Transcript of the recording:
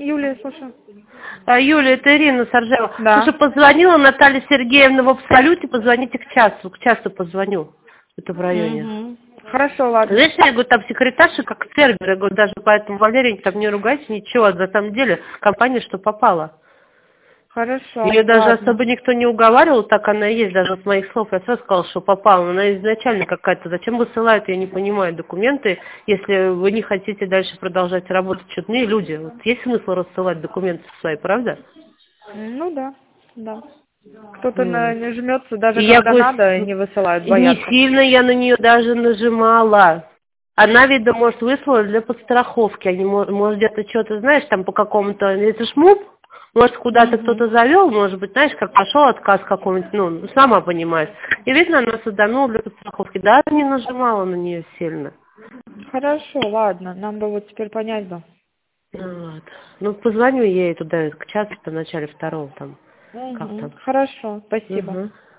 Юлия, слушаю. Юля, это Ирина Саржева. Да. Слушай, позвонила Наталья Сергеевна в Абсолюте, позвоните к часу позвоню. Это в районе. Угу. Хорошо, ладно. Знаешь, я говорю, там секретарша как сервер, я говорю, даже поэтому Валерий там не ругайся, ничего, на самом деле компания что попала. Хорошо, Ее даже ладно. особо никто не уговаривал, так она и есть, даже с моих слов я сразу сказала, что попала. Она изначально какая-то, зачем высылают, я не понимаю, документы, если вы не хотите дальше продолжать работать, чудные люди. Вот есть смысл рассылать документы свои, правда? Ну да, да. Кто-то Вот. не жмется, даже И я когда говорю, надо, не высылают, не боятся. сильно я на нее даже нажимала. Она, видно, может, выслала для подстраховки. Они, может, где-то что-то, знаешь, там по какому-то... Это ж МУП. Может, куда-то Угу. кто-то завел, может быть, знаешь, как пошел отказ какой-нибудь, ну, сама понимаешь. И, видно, она саданула для подстраховки. Даже не нажимала на нее сильно. Хорошо, ладно. Нам бы вот теперь понять бы. Вот. Ну, позвоню ей туда к часу, в начале второго там. Как Угу. там. Хорошо, спасибо. Угу.